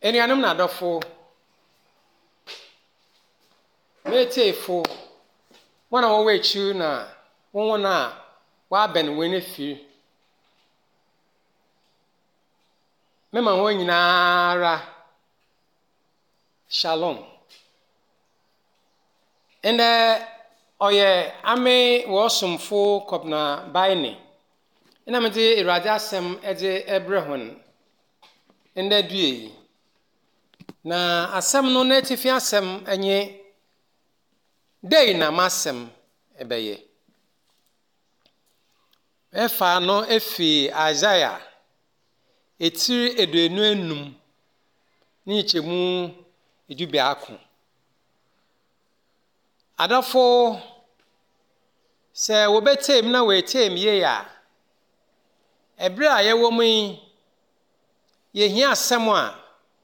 Enuanom na adɔfo metefo wana wo wechu na won na wa ben we ne fi mema ho nyinaara shalom ende oye ame wo somfo kobna baini ina mede irade asem ede ebrehon ende due na asem no na tifi asem enye dei na masem ebeye efa no efi Isaiah etiri eduenu enum ni chemu edubi ako adafo se wobetem na wetem ye ya ebre a yewo mu ye hia asem a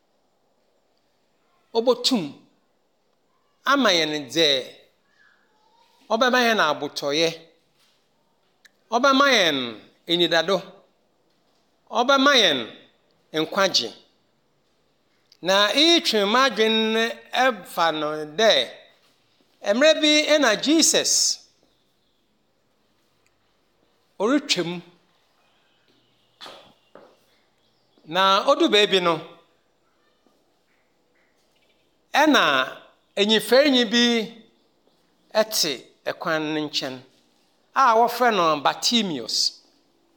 obotum amayen de obemayen na abotoye obemayen enidado obemayen enkwaje na itwe madwen efa no de emre bi ena Jesus oritwem na odu baby no ena enyiferenyi bi ete ekwan nchen a wo frɛ no Bartimaeus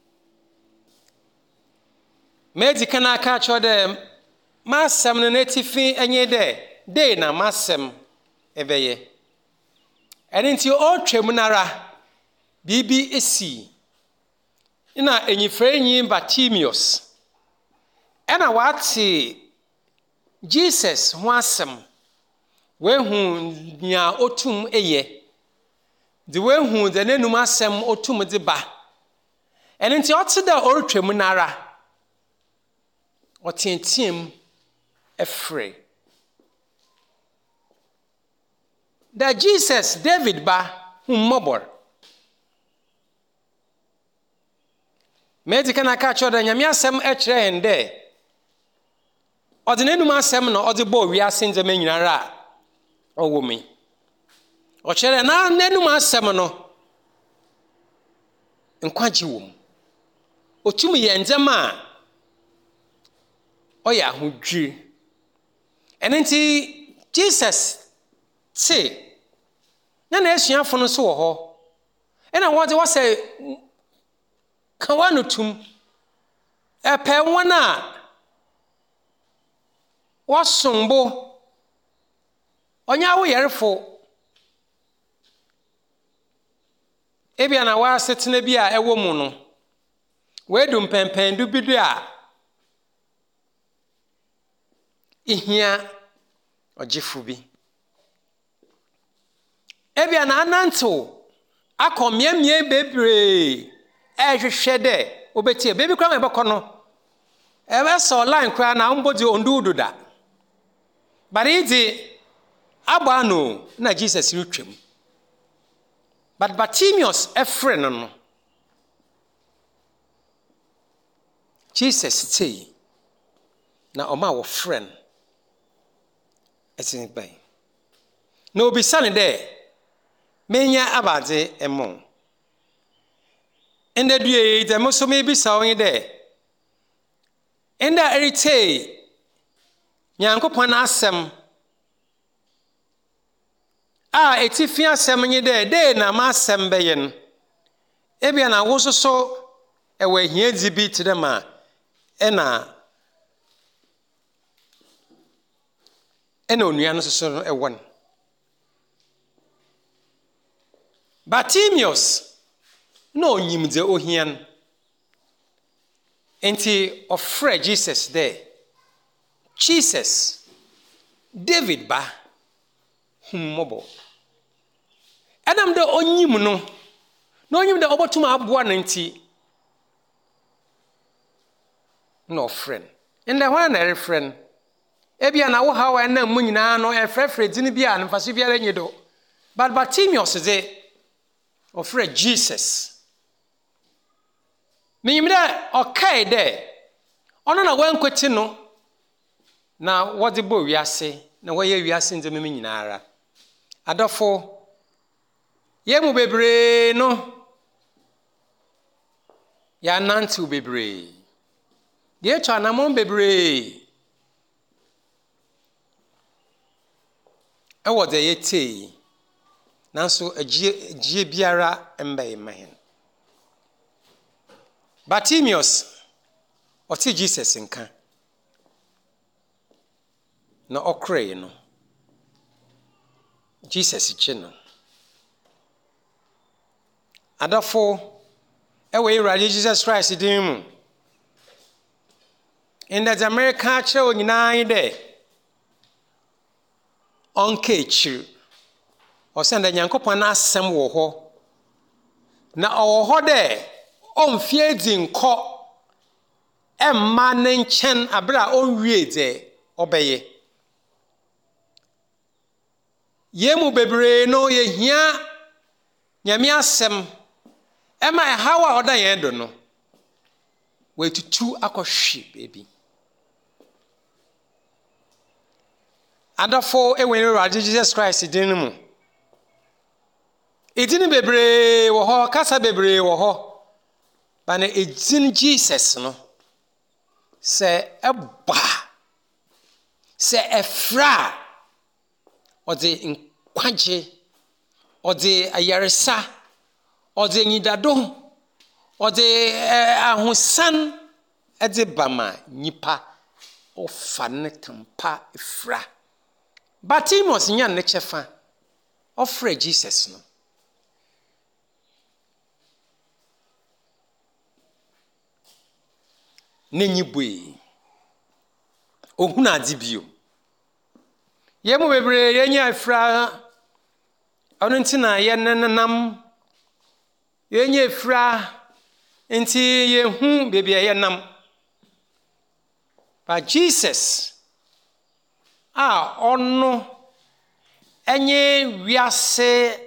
medi kana ka cho de masem no netifi enye de na masem ebeye enti o twem nara bibi esi ina enyiferenyi Bartimaeus ena wate Jesus ho asem wehu nya otum eye de wehu de nenum asem otum de ba enti ote da ortwem nara otentiem efre da Jesus David ba hummobor medi kana ka cho da nyame asem ekire hende ode nenum asem no ode bo wi ase nzema nyinara owomi o chere na nenum asem no nkwaji wom otum ye nzema oya hodwi enenti Jesus se na esuafo no so wo ho ena wode wose kawano tum epe wona wasombo onya wo yerefo ebia na wa setena bi a ewo mu no wedum pempen du bidu a ihia ojifu bi ebia na ananto akomiamie bebre ehwehwe de obetie bebi kwa mebekọ no ebe so line kwa na mbodi ondududa baridi abano na Jesus rutwem but Bartimaeus efre no Jesus say na oma wo friend etin bai no be sane de menya abade emon ende due de moso me bi sa onye de enda erite nyankopon asem a etifi asem nye de na masem beyen ebia na wo soso ewe hia dibi tidema ena onua no soso no ewon Bartimaeus no onyimde ohian enti ofre Jesus there Jesus David ba hummobo adam de onyim no na onyim de obotum aboa nanti no friend ende hwan na friend ebia na wo hawa na mu nyina no efrefre dini bia na faso bia nyedo but Bartimaeus de ofre Jesus menyimda okay de ono na wankweti no na wode bo wiase na woyɛ wiase ndzɛmɛ nyinaara adɔfo yɛmu bebree no ya nantew bebree deɛ ɛtwa anamɔn bebree ɛwɔ deɛ yɛtee nanso agyie biara mbɛyɛ mahen Bartimaeus ɔte Jesus nka na ɔkorɛe no Jesus kye no adɔfo ɛwɔ Awurade Jesus Christ din mu ndɛ America kyerɛ nyinaa yi dɛ ɔnka akyiri ɔsɛ ndɛ Nyankopɔn asɛm wɔ hɔ na ɔwɔ hɔ dɛ ɔmfie di nkɔ ɛmma ne nkyɛn abere a ɔnwie dɛ ɔbɛyɛ yɛmu bebree no yɛhia Nyame asɛm ɛma ɛhaw a ɔda yɛn do no wɔatutu akɔhwe baabi adɔfo ɛwɔ Awurade Jesus Christ din mu edin bebree wɔ hɔ kasa bebree wɔ hɔ ba na edin Jesus no sɛ ɛba sɛ ɛfra ɔde nkwagye ɔde ayaresa ɔde nyidado ɔde ahosan ɛde bama nipa ɔfa ne tampa ɛfra Bartimaeus nya ne kyɛfa ɔfrɛ Jesus no n'enyi bue ohunu ade bio yɛmu bebree yɛnya afra ɔno nti na yɛnenam yɛnya afra nti yɛhu beebi a yɛnam but Jesus a ɔno ɛnyɛ wiase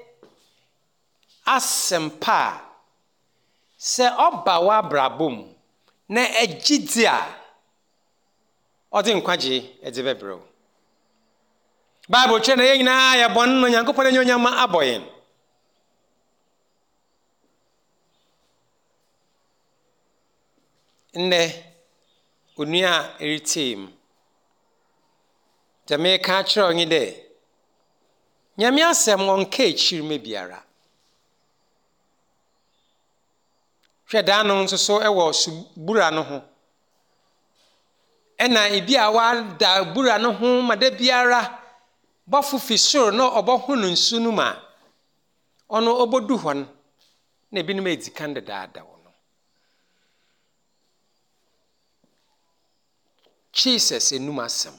asɛmpa a sɛ ɔba w'abrabɔ mu na agyidi a ɔde nkwagye ɛde bɛbrɛw Bible kyerɛ na yɛn nyinaa yɛ bɔne no Nyankopɔn anyɛ onyama abɔ yɛn nnɛ onua a ɛretie mu meka kyerɛ ɔnye dɛ Nyame asɛm ɔnka akyiri ma biara hwɛ daa no nso so ɛwɔ subura no ho ɛna ebi a wada bura no ho ma da biara bɔfo fi soro na ɔbɔho no nsu no ma ɔno ɔbɔdu hɔ no na ebinom edi kan dadaada wɔ no Jesus enum asɛm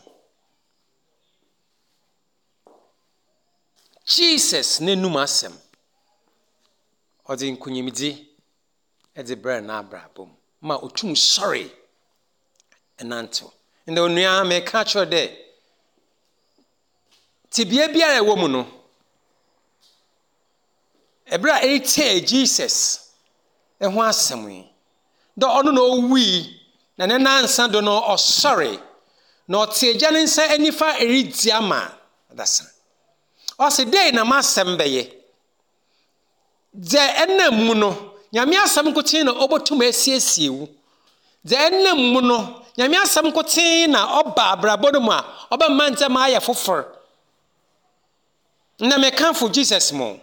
Jesus n'enum asɛm ɔde nkunyimdi ɛde brɛ na abrabom ma otum sɔre ɛnantew ndɛ onua meka kyerɛ dɛ tibia biara ɛwɔ mu no ɛbrɛ a ɛretie Jesus ɛho asɛm yi dɛ ɔno na owui na ne nansa do no ɔsɔre na ɔte agya ne nsa anifa ɛredi ama adasa ɔse dɛn na masɛm bɛyɛ dɛ ɛnam mu no Nyame asɛm nkoten na ɔbɔtum asiesie wu dɛ ɛnam mu no Nyame asɛm nkoten na ɔba abrabɔ no mu a ɔbɛma ntɛm ayɛ fofor na mekamfo Jesus mo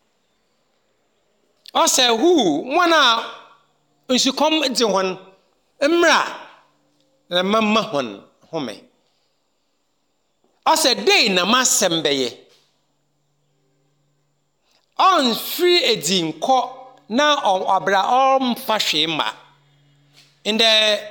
ɔsɛ hu mwana nsukɔm di hɔn mmra na mama hɔn home ɔsɛ dɛn na masɛm bɛyɛ ɔnfiri edi nkɔ na ɔbra ɔmfa hwee ma ndɛ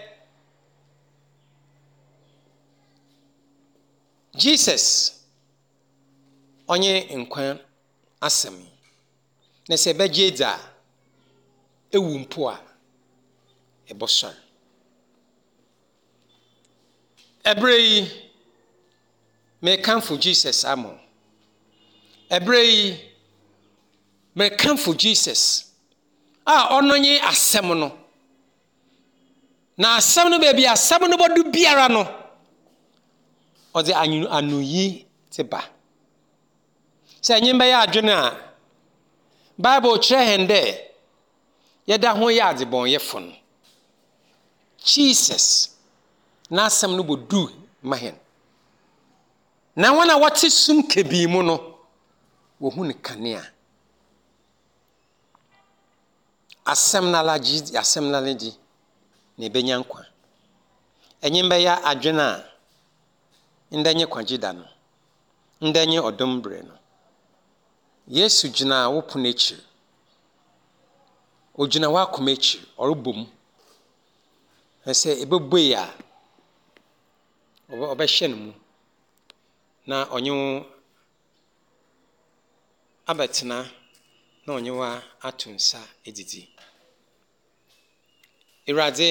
Jesus ɔnye nkwa asɛm na sɛ bɛgye dza ewu mpo a ɛbɔsɔr ɛbrɛ yi mekamfo Jesus amo ɛbrɛ yi mekamfo Jesus a ɔno nye asɛm no na asɛm no baabi asɛm no bɔdu biara no ɔdze anoyi te ba sɛ ɛnyɛ bɛyɛ adwene a bible kyerɛ hɛn dɛ yɛda ho yɛ adzebɔnyɛfo no Jesus n'asɛm no bɔdu ma hɛn na wɔn a wɔte sum kabii mu no wɔhu ne kanea asɛm na lagye na ɛbɛnya nkwa ɛnyɛ bɛyɛ adwene a ndɛnyɛ kwagye da no ndɛnyɛ ɔdom berɛ no Yesu gyina wo pono akyiri ogyina w'akoma akyiri ɔrebɔ mu sɛ ɛbɛbue a ɔbɛhyɛ no mu na ɔnye wo abɛtena na ɔnye wo ato nsa edidi Awurade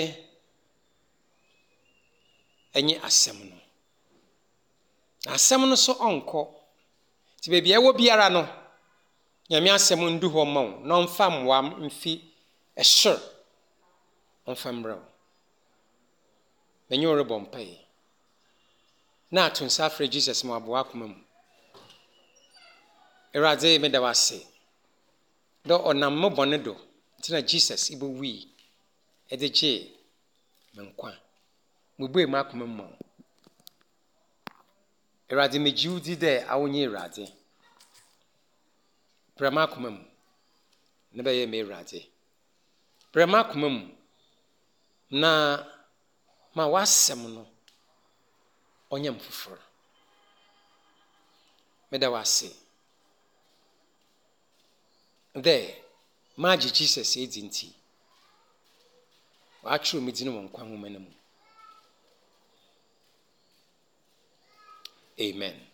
ɛnyɛ asɛm no asɛm no so ɔnkɔ nti baabi a ɛwɔ biara no Nyame asɛm ndu hɔ ma wo na ɔmfa mmoa mfi ɛsor ɔmfa mmrɛ wo menye wo rebɔ mpae na ato nsa afrɛ Jesus ma waboa akoma mu Awurade meda wo ase dɛ ɔnam me bɔne do nti na Jesus ibɛwui ɛde gye me nkwa mebue mu akoma mu ma wo Awurade megye wo di dɛ awonyɛ Awurade brɛ me akoma mu na bɛyɛ me Awurade brɛ me akoma mu na ma w'asɛm no ɔnyɛ mfoforo meda wo ase dɛ magye Jesus edi nti wɔatwerɛ me din wɔ nkwa nhoma no mu Amen.